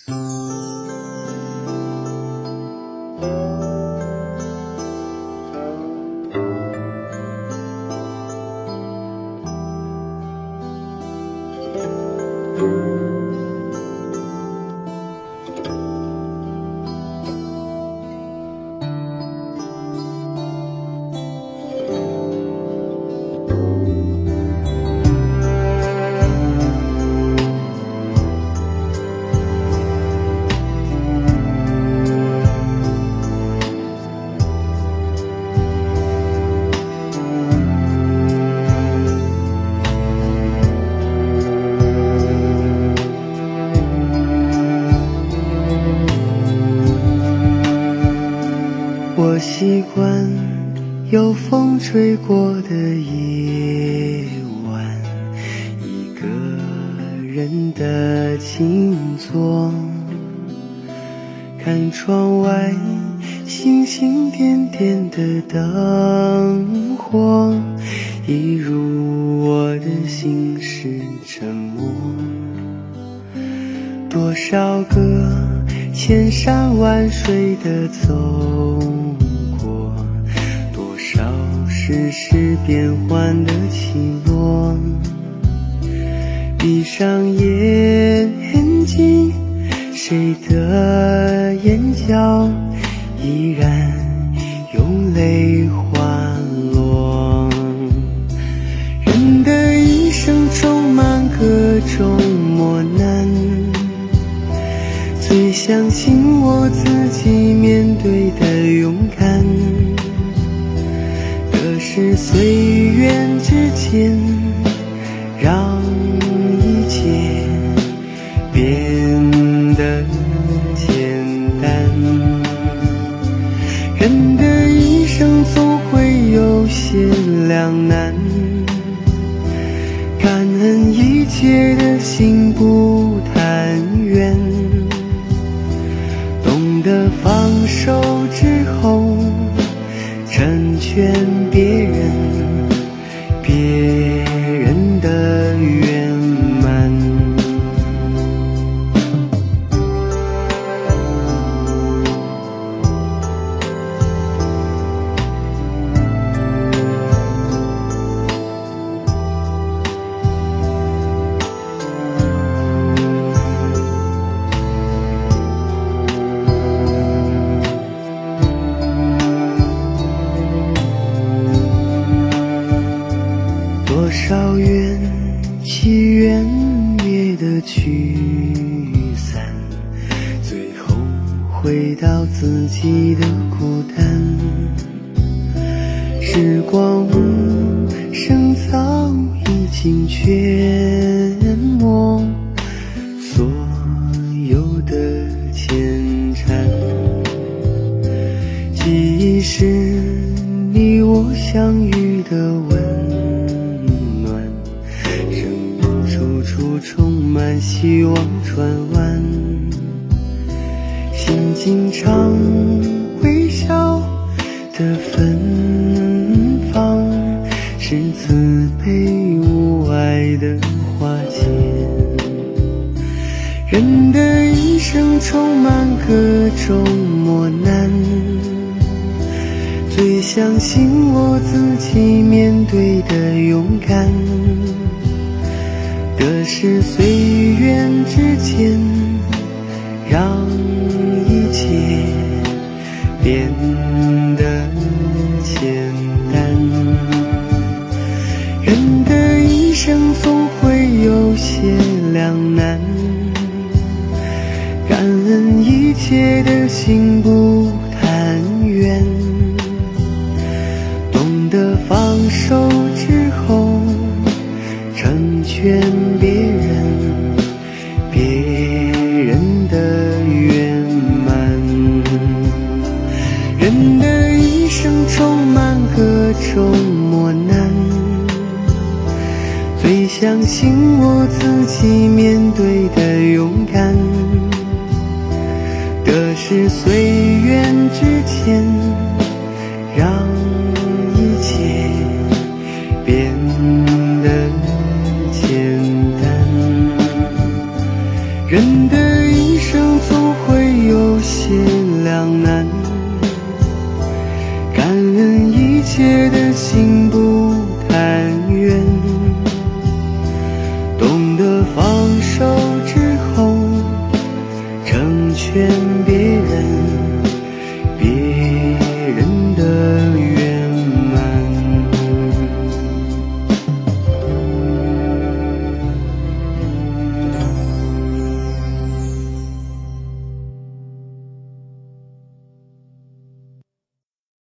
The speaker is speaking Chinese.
我习惯有风吹过的夜晚，一个人的静坐，看窗外星星点点的灯火，一如我的心是沉默。多少个千山万水的走过，多少世事变幻的起落，闭上眼睛，谁的眼角依然有泪滑落。人的一生充满各种磨难，最相信我自己面对的勇敢，可是岁月之间让一切变得简单。人的一生总会有些两难，感恩一切的心不贪怨，懂得放手之后成全别人，别人的圆满。多少缘起缘灭的聚散，最后回到自己的孤单。时光深早已经全没所有的牵缠，记忆是你我相遇的温暖，生命处处充满希望转弯，心经常微笑的芬芳，是慈悲无碍的花间。人的一生充满各种磨难，最相信我自己面对的勇敢，得失岁月之间让一切变得简单。人的一生总会有些两难，感恩一切的心不贪怨，懂得放手之后成全别人，别人的圆满。人的一生充满各种磨难，最相信我自己面对的勇敢，得失岁月之间让一切变得简单。 人的一生总会有些两难，感恩一切的心不太远，懂得放手之后成全别